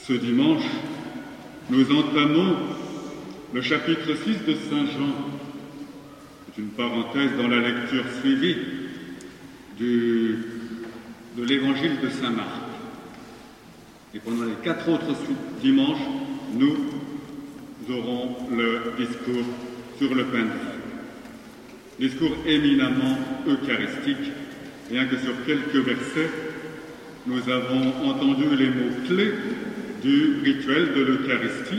Ce dimanche, nous entamons le chapitre 6 de Saint Jean. C'est une parenthèse dans la lecture suivie de l'évangile de Saint Marc. Et pendant les 4 autres dimanches, nous aurons le discours sur le pain de vie. Discours éminemment eucharistique, bien que sur quelques versets, nous avons entendu les mots clés du rituel de l'Eucharistie.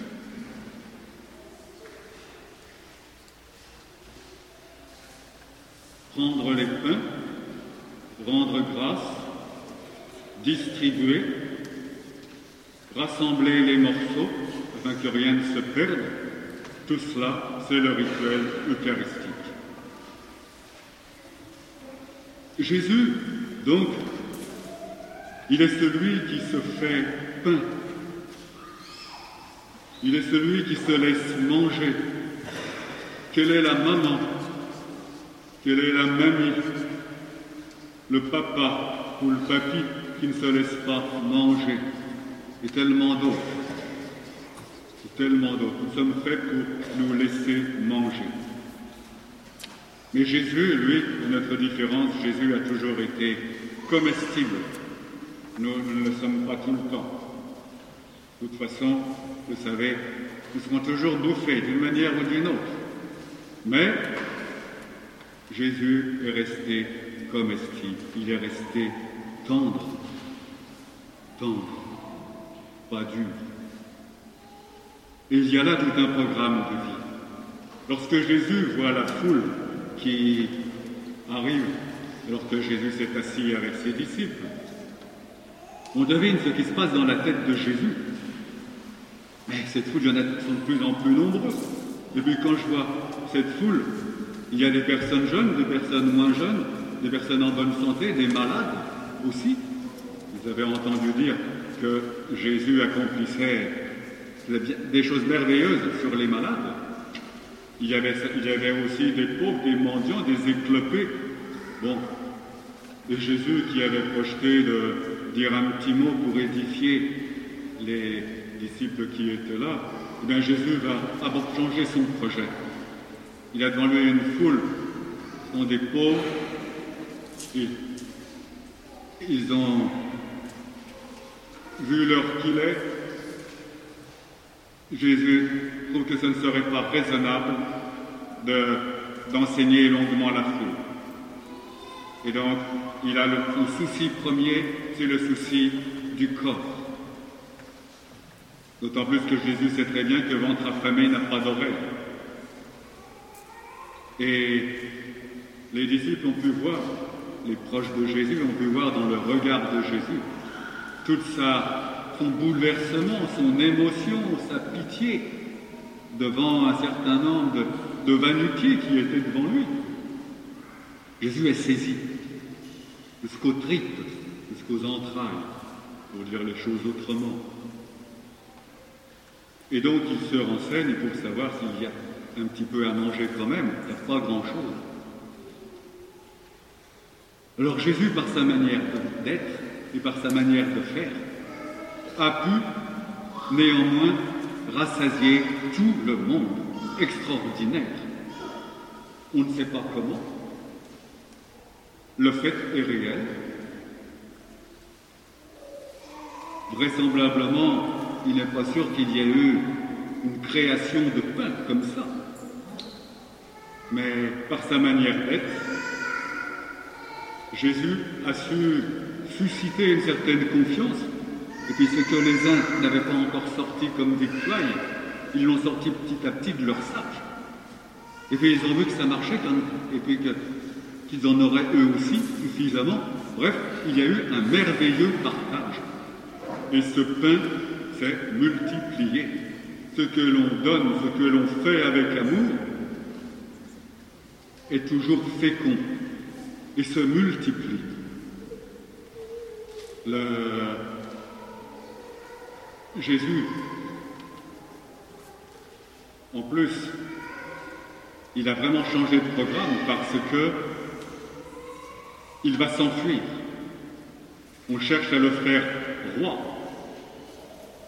Prendre les pains, rendre grâce, distribuer, rassembler les morceaux afin que rien ne se perde, tout cela, c'est le rituel eucharistique. Jésus, donc, il est celui qui se fait pain. Il est celui qui se laisse manger. Quelle est la maman? Quelle est la mamie? Le papa ou le papy qui ne se laisse pas manger? Et tellement d'autres. Et tellement d'autres. Nous sommes faits pour nous laisser manger. Mais Jésus, lui, est notre différence. Jésus a toujours été comestible. Nous ne le sommes pas tout le temps. De toute façon, vous savez, nous serons toujours bouffés d'une manière ou d'une autre. Mais Jésus est resté comestible. Il est resté tendre. Tendre, pas dur. Et il y a là tout un programme de vie. Lorsque Jésus voit la foule qui arrive, alors que Jésus s'est assis avec ses disciples, on devine ce qui se passe dans la tête de Jésus. Mais cette foule, il y en a qui sont de plus en plus nombreux. Et puis quand je vois cette foule, il y a des personnes jeunes, des personnes moins jeunes, des personnes en bonne santé, des malades aussi. Vous avez entendu dire que Jésus accomplissait des choses merveilleuses sur les malades. Il y avait aussi des pauvres, des mendiants, des éclopés. Bon, et Jésus qui avait projeté de dire un petit mot pour édifier les disciples qui étaient là, eh bien Jésus va changer son projet. Il a devant lui une foule, ce sont des pauvres, ils ont vu l'heure qu'il est. Jésus trouve que ce ne serait pas raisonnable d'enseigner longuement la foule. Et donc, il a son souci premier, c'est le souci du corps. D'autant plus que Jésus sait très bien que ventre affamé n'a pas d'oreille. Et les disciples ont pu voir, les proches de Jésus ont pu voir dans le regard de Jésus tout son bouleversement, son émotion, sa pitié devant un certain nombre de va-nu-pieds qui étaient devant lui. Jésus est saisi jusqu'aux tripes, jusqu'aux entrailles, pour dire les choses autrement. Et donc il se renseigne pour savoir s'il y a un petit peu à manger quand même. Il n'y a pas grand-chose. Alors Jésus, par sa manière d'être et par sa manière de faire, a pu néanmoins rassasier tout le monde. Extraordinaire. On ne sait pas comment. Le fait est réel. Vraisemblablement, il n'est pas sûr qu'il y ait eu une création de pain comme ça. Mais par sa manière d'être, Jésus a su susciter une certaine confiance. Et puis ce que les uns n'avaient pas encore sorti comme victoire, ils l'ont sorti petit à petit de leur sac. Et puis ils ont vu que ça marchait, et puis qu'ils en auraient eux aussi suffisamment. Bref, il y a eu un merveilleux partage. Et ce pain s'est multiplié. Ce que l'on donne, ce que l'on fait avec amour, est toujours fécond et se multiplie. Jésus, en plus, il a vraiment changé de programme parce que il va s'enfuir. On cherche à le faire roi.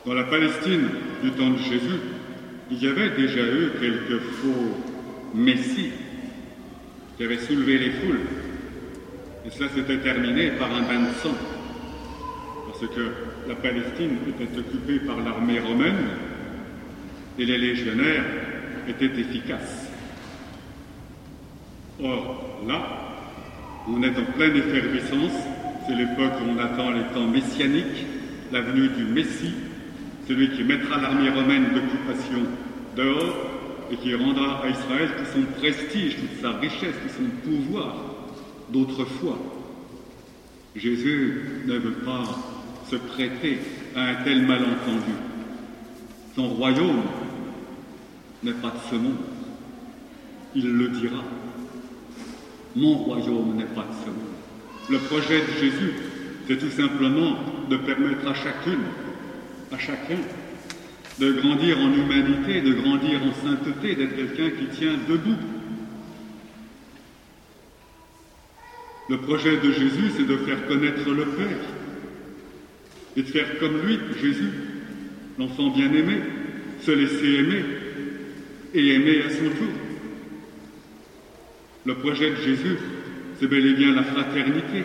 Dans la Palestine du temps de Jésus, il y avait déjà eu quelques faux messies qui avaient soulevé les foules. Et cela s'était terminé par un bain de sang. Parce que la Palestine était occupée par l'armée romaine et les légionnaires étaient efficaces. Or, là, on est en pleine effervescence. C'est l'époque où on attend les temps messianiques, la venue du Messie, celui qui mettra l'armée romaine d'occupation dehors et qui rendra à Israël tout son prestige, toute sa richesse, tout son pouvoir d'autrefois. Jésus ne veut pas se prêter à un tel malentendu. Son royaume n'est pas de ce monde. Il le dira. Mon royaume n'est pas de ce monde. Le projet de Jésus, c'est tout simplement de permettre à chacune, à chacun, de grandir en humanité, de grandir en sainteté, d'être quelqu'un qui tient debout. Le projet de Jésus, c'est de faire connaître le Père et de faire comme lui, Jésus, l'enfant bien-aimé, se laisser aimer et aimer à son tour. Le projet de Jésus, c'est bel et bien la fraternité,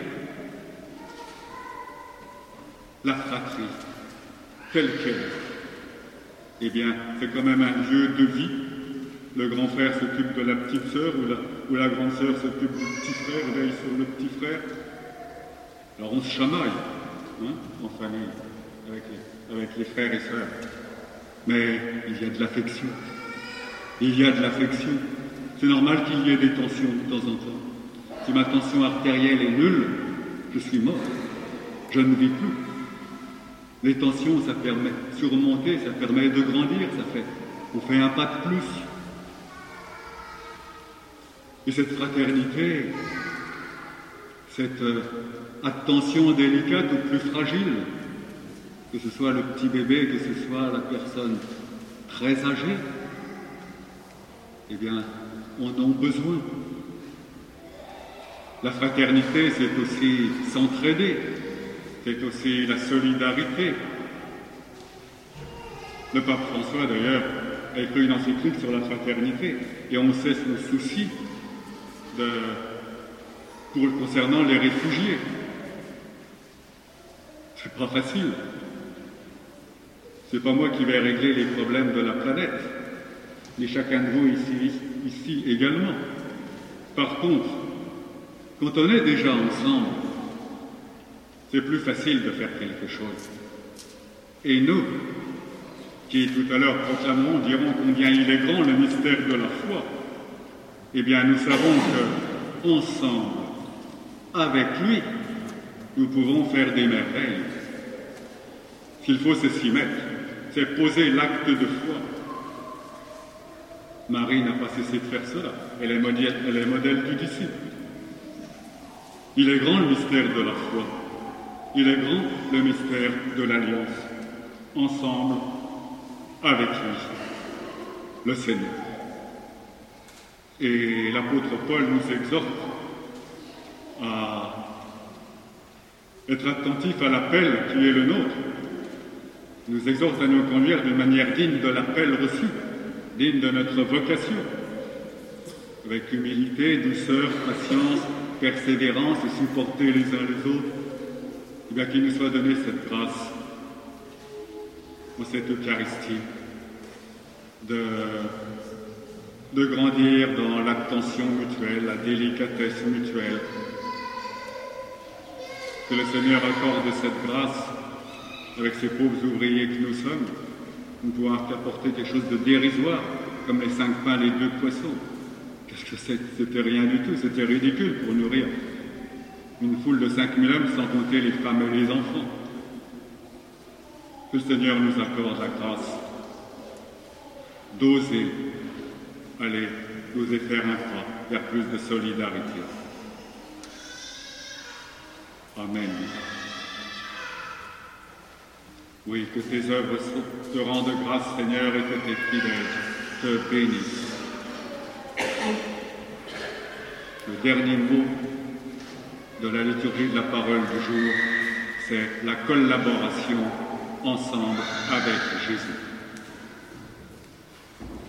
la fratrie, telle qu'elle. Eh bien, c'est quand même un lieu de vie. Le grand frère s'occupe de la petite sœur ou la grande sœur s'occupe du petit frère, veille sur le petit frère. Alors on se chamaille, en famille, avec les frères et sœurs. Mais il y a de l'affection. Il y a de l'affection. C'est normal qu'il y ait des tensions de temps en temps. Si ma tension artérielle est nulle, je suis mort. Je ne vis plus. Les tensions, ça permet de surmonter, ça permet de grandir, on fait un pas de plus. Et cette fraternité, cette attention délicate aux plus fragiles, que ce soit le petit bébé, que ce soit la personne très âgée, eh bien, on en a besoin. La fraternité, c'est aussi s'entraider, c'est aussi la solidarité. Le pape François, d'ailleurs, a écrit une encyclique sur la fraternité, et on sait son souci concernant les réfugiés. C'est pas facile. C'est pas moi qui vais régler les problèmes de la planète, mais chacun de vous ici également. Par contre, quand on est déjà ensemble, c'est plus facile de faire quelque chose. Et nous, qui tout à l'heure proclamerons, dirons combien il est grand le mystère de la foi, eh bien nous savons que, ensemble, avec lui, nous pouvons faire des merveilles. S'il faut, c'est s'y mettre, c'est poser l'acte de foi. Marie n'a pas cessé de faire cela, elle est modèle du disciple. Il est grand le mystère de la foi. Il est grand le mystère de l'alliance, ensemble, avec lui, le Seigneur. Et l'apôtre Paul nous exhorte à être attentifs à l'appel qui est le nôtre. Il nous exhorte à nous conduire d'une manière digne de l'appel reçu, digne de notre vocation, avec humilité, douceur, patience, persévérance et supporter les uns les autres. Eh bien, qu'il nous soit donné cette grâce, en cette Eucharistie, de grandir dans l'attention mutuelle, la délicatesse mutuelle. Que le Seigneur accorde cette grâce avec ces pauvres ouvriers que nous sommes. Nous ne pouvons qu'apporter quelque chose de dérisoire, comme les 5 pains, les 2 poissons. Qu'est-ce que c'était rien du tout, c'était ridicule pour nourrir une foule de 5000 hommes, sans compter les femmes et les enfants. Que le Seigneur nous accorde la grâce d'oser aller, oser faire un pas vers plus de solidarité. Amen. Oui, que tes œuvres te rendent grâce, Seigneur, et que tes fidèles te bénissent. Le dernier mot de la liturgie de la parole du jour, c'est la collaboration ensemble avec Jésus.